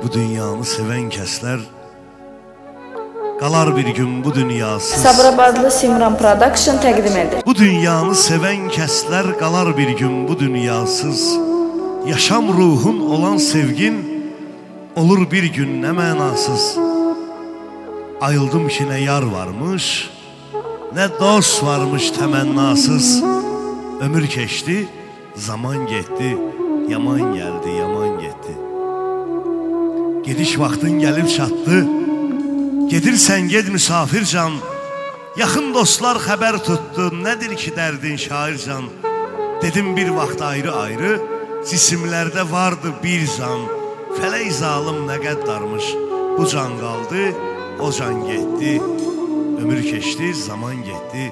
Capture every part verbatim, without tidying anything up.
Bu dünyanı seven kəslər qalar bir gün bu dünyasız. Sabirabadlı Simran Production təqdim edir. Bu dünyanı seven kəslər qalar bir gün bu dünyasız. Yaşam ruhun olan sevgin olur bir gün nə mənasız. Ayıldım ki nə yar varmış, nə dost varmış təmənnasız. Ömür keçdi, zaman getdi, yaman gəldi, yaman getdi. Gediş vaxtın gəlib çatdı, gedirsən ged misafircan. Yaxın dostlar xəbər tutdu, nədir ki dərdin şaircan. Dedim bir vaxt ayrı-ayrı, cisimlərdə vardı bir can. Fələk zalım nə qəddarmış, bu can qaldı, o can getdi. Ömür keçdi, zaman getdi.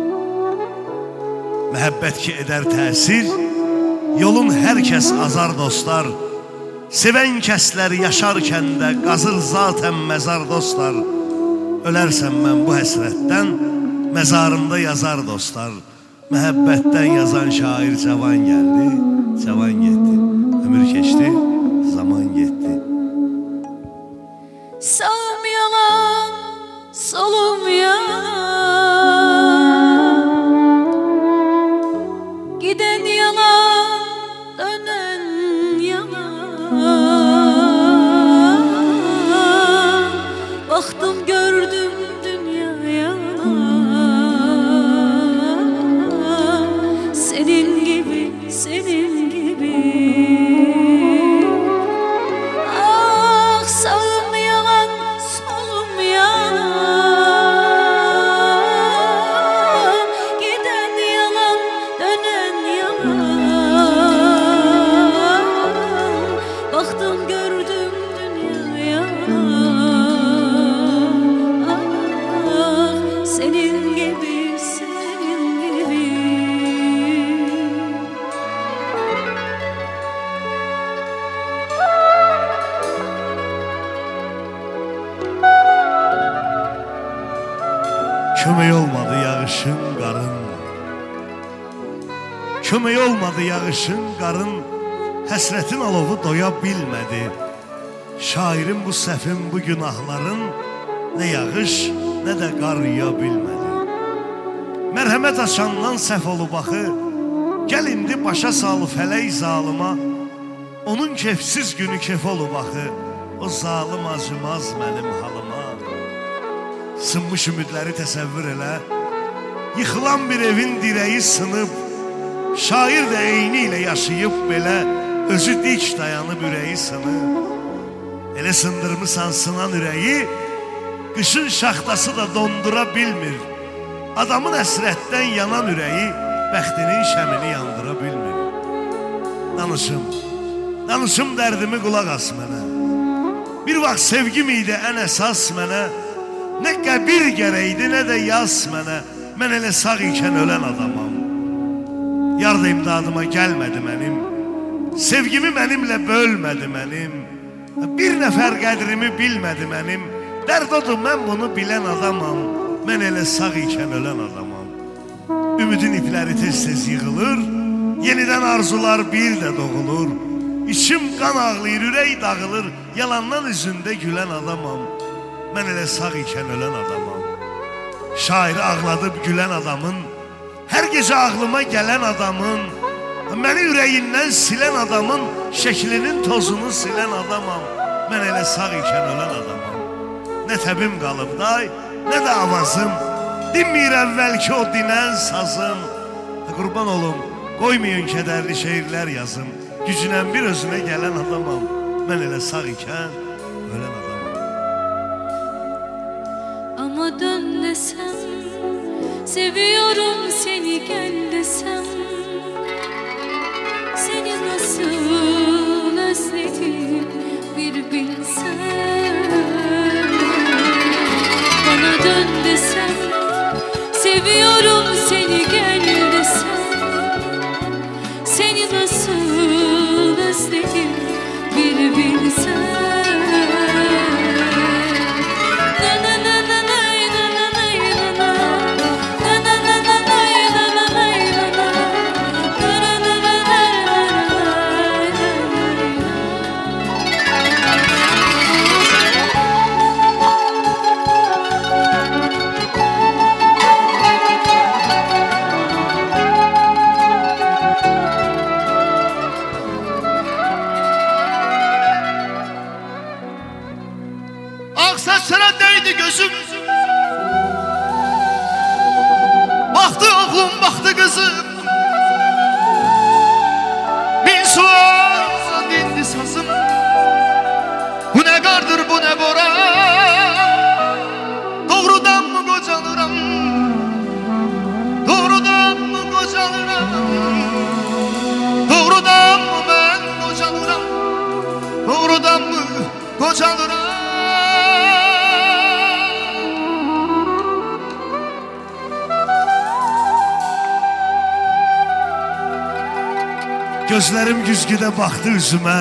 Məhəbbət ki edər təsir, yolun hər kəs azar dostlar. Sevən kəslər yaşarkən də qazır zatən məzar dostlar. Ölərsən mən bu həsrətdən, məzarımda yazar dostlar. Məhəbbətdən yazan şair cavan gəldi, cavan getdi. Ömür keçdi, zaman getdi. Sağım yalan, solum yalan, giden yalan, dönen yalan. Baktım gördüm dünya yalan, senin gibi, senin gibi. Ah sağım yalan, solum yalan, giden yalan, dönen yalan. Baktım gördüm dünya yalan, ah senin gibi, senin gibi. Kömək olmadı yağışın, qarın. Kömək olmadı yağışın, qarın. Həsrətin alovu doya bilmədi. Şairin bu səfin, bu günahların nə yağış, nə də qar yuya bilmədi. Mərhəmət açandan səhv olub axı, gəl indi başa sal fələk zalıma. Onun kefsiz günü kef olub axı, o zalım acımaz mənim halıma. Sınmış ümidləri təsəvvür elə, yıxılan bir evin dirəyi sınıb. Şair də eyni ilə yaşayıb belə, özü dik dayanıb ürəyi sınıb. Elə sındırmısan sınan ürəyi, qışın şaxtası da dondura bilmir. Adamın əsrətdən yanan ürəyi, bəxtinin şəmini yandıra bilmir. Danışım, danışım dərdimi qulaq as mənə. Bir vaxt sevgim idi ən əsas mənə. Nə qəbir gərəkdi, nə də yaz mənə. Mən elə sağ ikən ölən adamam. Yar da imdadıma gəlmədi mənim. Sevgimi mənimlə bölmədi mənim. Bir nəfər qədrimi bilmədi mənim. Dərd odur, mən bunu bilən adamam. Mən elə sağ ikən ölən adamam. Ümidin ipləri tez-tez yığılır, yenidən arzular bir də doğulur. İçim qan ağlayır, ürək dağılır, yalandan üzündə gülən adamam. Mən elə sağ ikən ölən adamam. Şairi ağladıb gülən adamın, hər gecə ağlıma gələn adamın, məni ürəyindən silən adamın, şəklinin tozunu silən adamam. Mən elə sağ ikən ölən adamam. Nə təbim qalıb day, nə də avazım, dinmir əvvəlki o dinən sazım. Qurban olum, qoymayın kədərli şeirlər yazım. Gücünən bir özünə gələn adamam. Mən elə sağ ikən ölən adamam. Ama dön desem, seviyorum seni gel desem, seni nasıl özledim bir bilsen. Bana dön desem, seviyorum seni gel desem, seni nasıl özledim bir bilsen. kızım, bin sual dindi sazım. Bu ne kardır, bu ne boran? Doğrudan mı kocalıram? Doğrudan mı kocalıram? Doğrudan mı ben kocalıram? Doğrudan mı kocalıram? Gözlerim güzgüdə baxdı üzümə.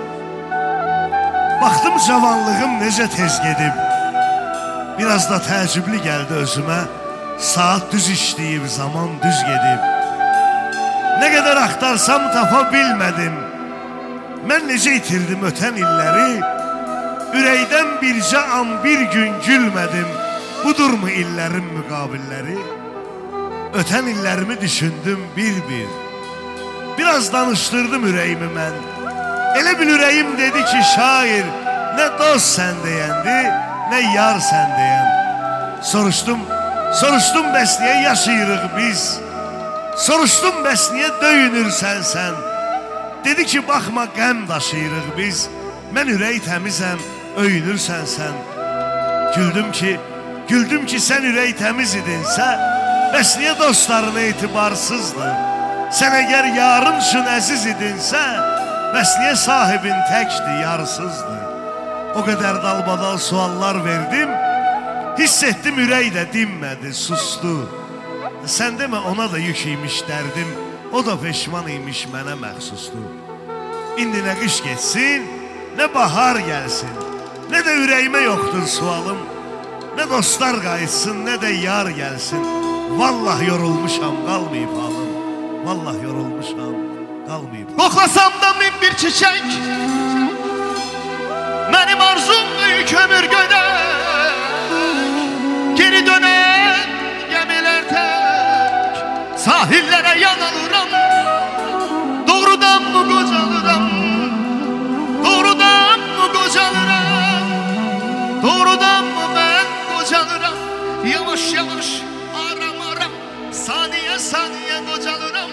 Baxdım cavanlığım necə tez gedib. Biraz da təəccüblü gəldi özümə. Saat düz işləyib, zaman düz gedib. Nə qədər axtarsam tapa bilmədim. Mən necə itirdim ötən illəri. Ürəkdən bircə an bir gün gülmədim. Budurmu illərin müqabilləri? Ötən illərimi düşündüm bir-bir. Biraz danışdırdım ürəyimi mən. Elə bil ürəyim dedi ki şair, nə dost sən deyəndi, nə yar sən deyən. Soruşdum, soruşdum bəs niyə yaşayırıq biz? Soruşdum bəs niyə döyünürsən sən? Dedi ki baxma qəm daşıyırıq biz. Mən ürək təmizəm, öyünürsən sən. Güldüm ki, güldüm ki sən ürək təmiz idinsə, bəs niyə dostların etibarsızdır? Sən əgər yarın üçün əziz idinsə, bəs niyə sahibin təkdir, yarsızdır? O qədər dalbadal suallar verdim, hiss etdim ürək də dinmədi, sustu. Sən demə ona da yük imiş dərdim, o da peşman imiş mənə məxsusdu. İndi nə qış geçsin, nə bahar gəlsin, nə də ürəyimə yoxdur sualım. Nə dostlar qayıtsın, nə də yar gəlsin. Vallah yorulmuşam, qalmayıb halım. Vallah yorulmuşam, qalmayıb. Qoxlasam da min bir çiçək, mənim arzum büyük ömür gödək. Geri dönən gəmilər tək, sahillərə yan alıram. Doğrudan mı qocalıram? Doğrudan mı qocalıram? Doğrudan mı mən qocalıram? Yavaş yavaş, aram aram, saniye saniye qocalıram.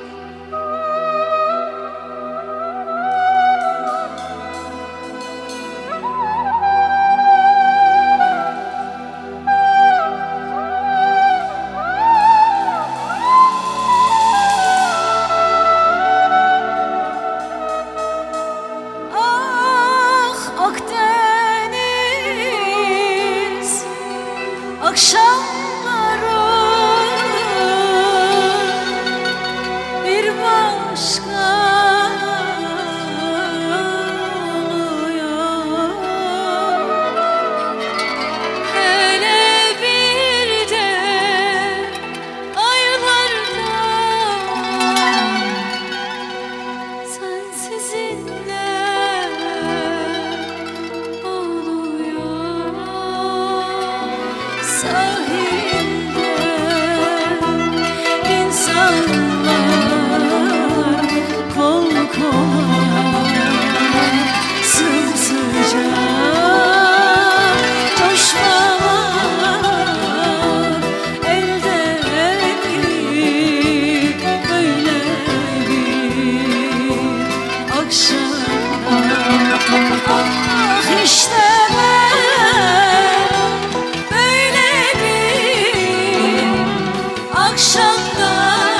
Akşamları bir başka oluyor. Hele bir de aylarda sensizinle oluyor. Sahilde insanlar kol kola sımsıcak coşmalar elde değil böyle bir akşamda. Ah işte akşamda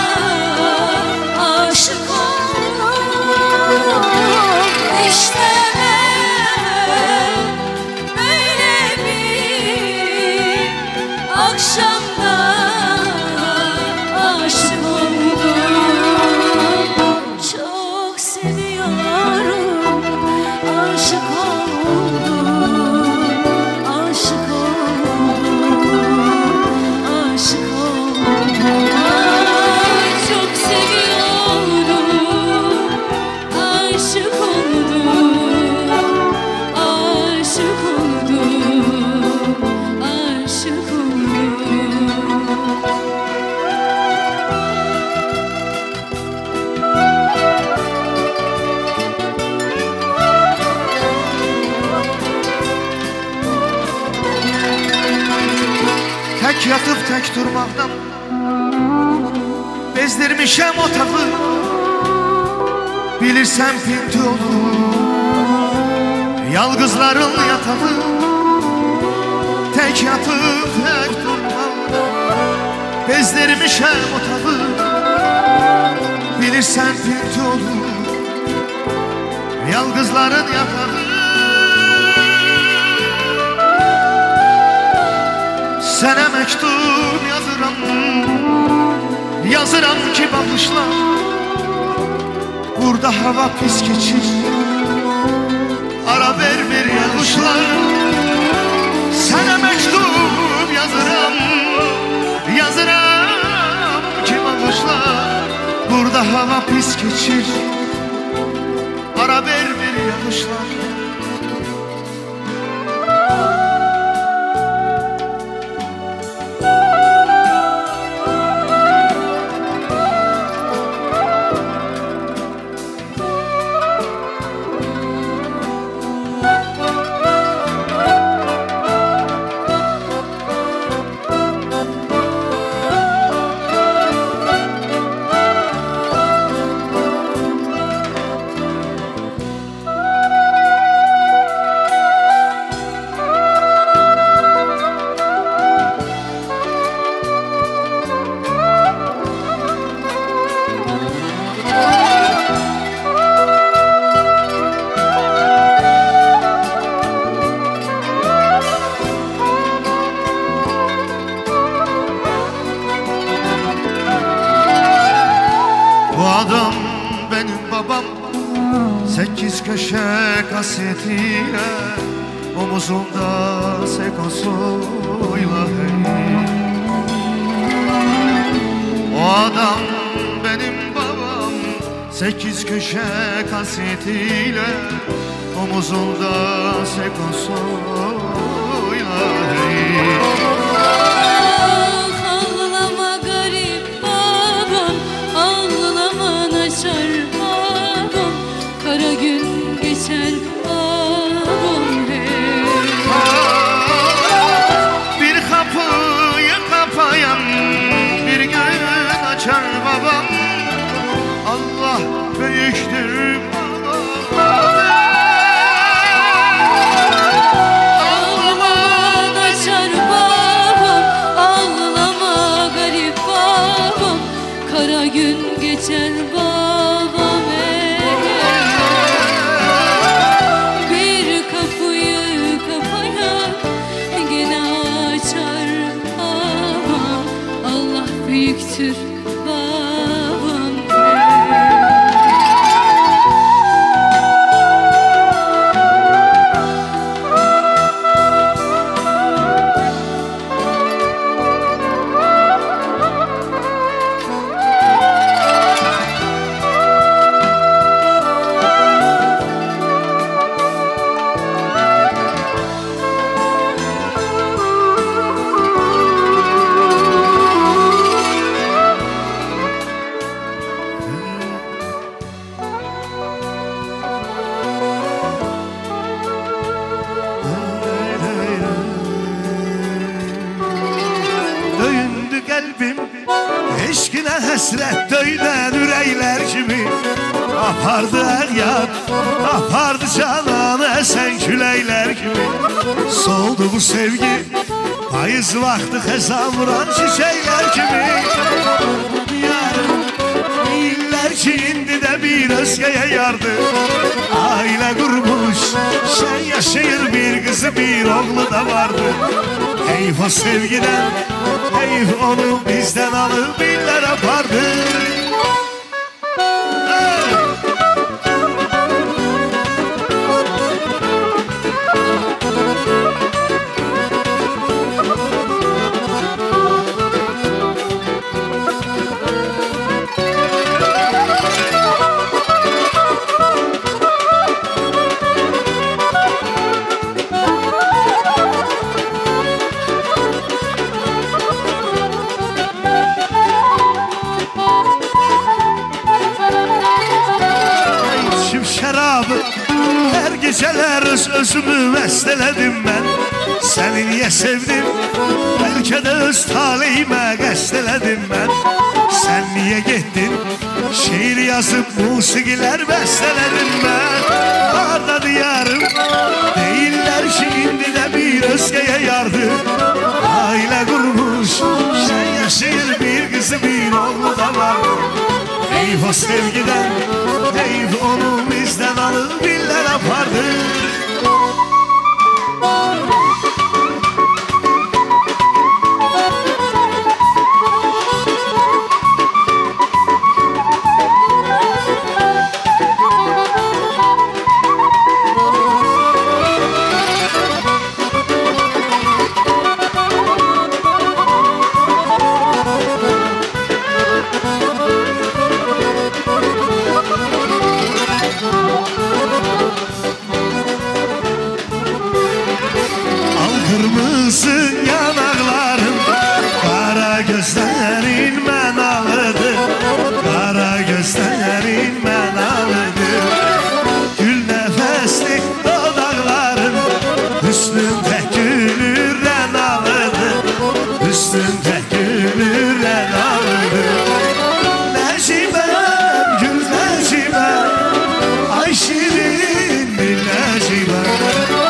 aşık oldum. İşte ben böyle bir akşamda aşık oldum. Çok seviyorum, aşık oldum, aşık oldum, aşık oldum. Çok seviyorum, aşık oldum, aşık oldum, aşık oldum. Tek yatıp tek durmaktan bezdirmişəm otağı, bilirsən pinti olur yalqızların yatağı. Tək yatıb tək durmalı, bezdirmişəm otağı, bilirsən pinti olur yalqızların yatağı. Sənə məktub yazıram, yazıram ki baxışla, burada hava pis keçir, ara vermir yağışlar. Sənə məktub yazıram, yazıram ki baxışla, burada hava pis keçir, ara vermir yağışlar. Adam benim babam, sekiz köşe kasetiyle, omuzunda sekosuyla hey. O adam benim babam, sekiz köşe kasetiyle, omuzunda sekosuyla hey. Kara gün geçer babam hey. Bir kapıyı kapayan bir gün açar babam, Allah büyüktür babam. Ağlaman açar babam, ağlama garip babam, kara gün geçer babam hey. Büyüktür babam Kalbim eşkine həsrət döydən ürəklər kimi, apardı hər yad, apardı cananı əsən küləklər kimi. Soldu bu sevgi payız vaxtı xəzan vuran çiçəklər kimi. Yarım deyirlər ki indi də bir özgəyə yardı, ailə qurmuş şən yaşayır, bir qızı bir oğlu da vardı. Heyf o sevgiden, heyf onu bizden alıp iller apardı. Her geceler öz özümü məst elədim mən. Səni niyə sevdim, bəlkə də öz taleyimə qəst elədim mən. Sən niyə getdin yazıb musiqilər bəstələrim mən. Arda diyarım deyirlər ki, indi də bir özgəyə yardır. Ailə qurmuş, şən yaşayır, bir qızı bir oğlu da var. Eyv o sevgidən, eyv onu bizdən alıb illər apardı. Kırmızı yanakların, kara gözlerin menalıdır. Kara gözlerin menalıdır. Gül nefesli dodakların, hüsnün tek gülür renalıdır. Hüsnün tek gülür renalıdır. Necibem, gül necibem, ay şirin bir necibem.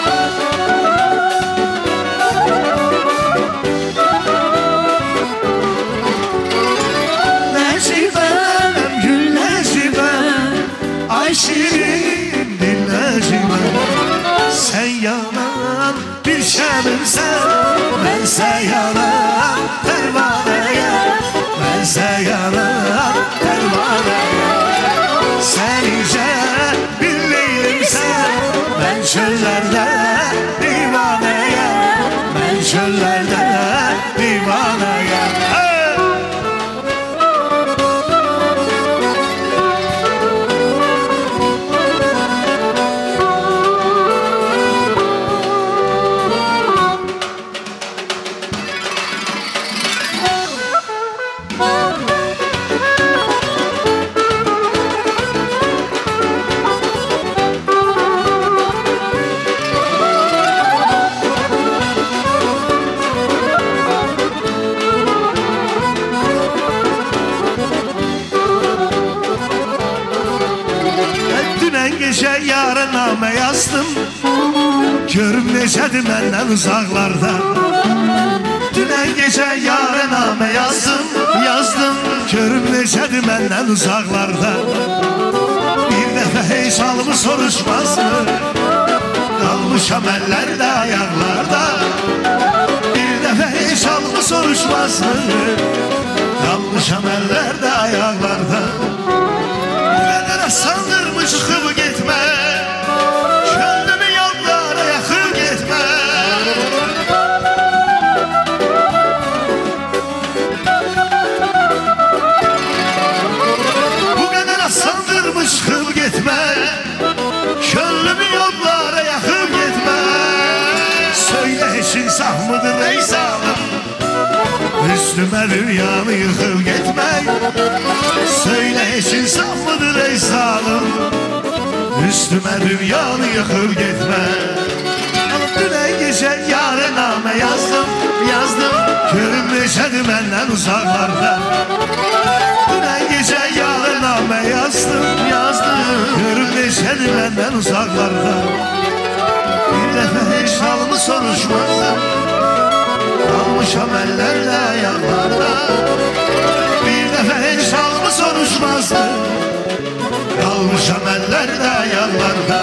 Şirin dinləcimə, sən yanan bir şəmimsən, mənsə yanan pərvanəyə, mənsə yanan pərvanəyə. Sən incə bir leylimsən, mən çöllərdə divanəyə, mən çöllərdə divanəyə. Gecə yarın namə yazdım, görüm necədir məndən uzaqlarda. Dünən gecə yarın namə yazdım, yazdım, görüm necədir məndən uzaqlarda. Bir dəfə heç halımı soruşmazmı, qalmışam əllərdə ayaqlarda. Bir dəfə heç halımı soruşmazmı, qalmışam əllərdə ayaqlarda. Nələrə sandırmış çıxıb getmə, könlümü yollara yaxın getmə. Bu qədər asandırmış çıxıb getmə, könlümü yollara yaxın getmə. Söylə heç insaf mıdır ey zalım, üstümə dünyanı yıxıb getmək. Söylə heç insaf mıdır ey zalım, üstümə dünyanı yıxıb getmək. Dünən gecə yarın namə yazdım, yazdım, görüm necədir məndən uzaqlarda. Dünən gecə yarın namə yazdım, yazdım, görüm necədir məndən uzaqlarda. Bir dəfə heç halımı soruşmazdım, qalmışam əllərdə ayaqlarda. Bir dəfə heç halımı soruşmazdım, qalmışam əllərdə ayaqlarda.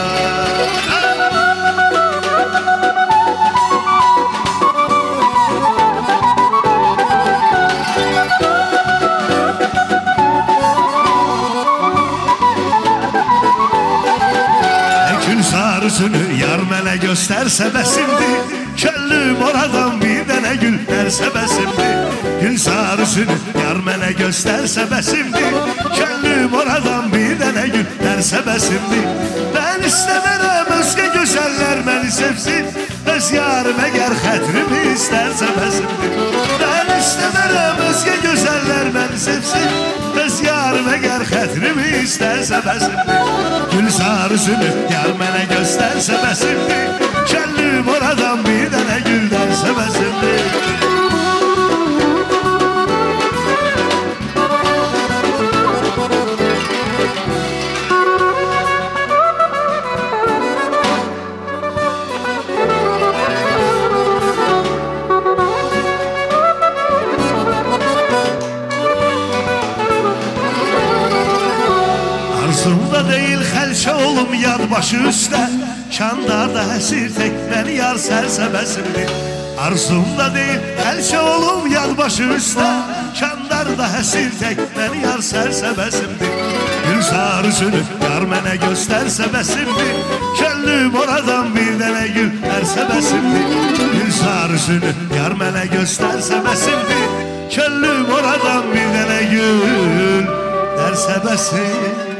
Gül sarısını yar mənə göstərsə bəsimdir, könlüm oradan bir dənə gül dərsə bəsimdir. Gül sarısını yar mənə göstərsə bəsimdir, könlüm oradan bir dənə gül dərsə bəsimdir. Mən istəmərəm özgə gözəllər məni sevsin, öz yarım əgər xətrimi istərsə bəsimdir. Mən istəmərəm özgə gözəllər məni sevsin, öz yarım əgər xətrimi istərsə bəsimdir. Gül sarısını yar mənə göstərsə bəsimdir, könlüm oradan bir dənə gül dərsə bəsimdir. değil xəlçə olum yad başı üstə Şandarda həsir tək məni yar sərsəbəsimdir Arzumda deyil xəlçə olum yad başı üstə Şandarda həsir tək məni yar sərsəbəsimdir Gülzar üzünü yar mənə göstərsə bəsimdir Kəllüm oradan bir dənə gül ərsə bəsimdir Gülzar üzünü yar mənə göstərsə bəsimdir Kəllüm oradan bir dənə gül ərsə bəsimdir